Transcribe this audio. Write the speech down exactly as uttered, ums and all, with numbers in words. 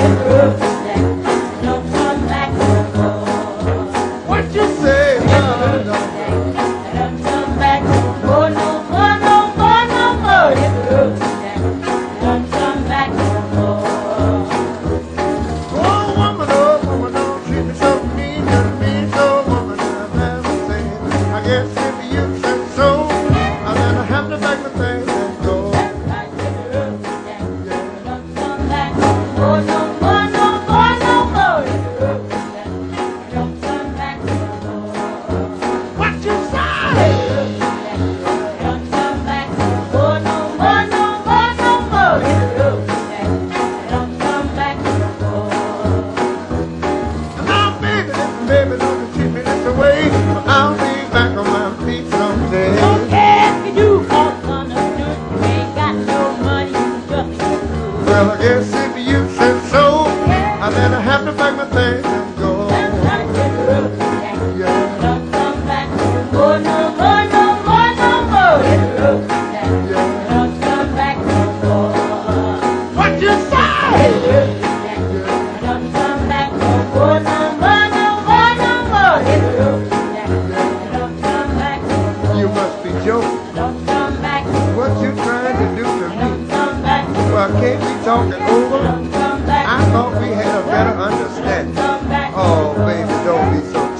Baby, don't treat me this way. I'll be back on my feet someday. Don't care if you do, cause understood you ain't got no money, you just good. Well, I guess if you said so, I then I have to pack my things and go. Yeah. Don't come back no more, no more, no more, no more. Yeah. Don't come back no more. What you say? Don't come back no more, no more, no more, no more. Don't come back no more. You must be joking. Don't come back. What you trying to do to Don't me? come back. Well, can't we talk it over? Don't come back. I thought we had a better understanding. Come back. Oh, baby, don't be so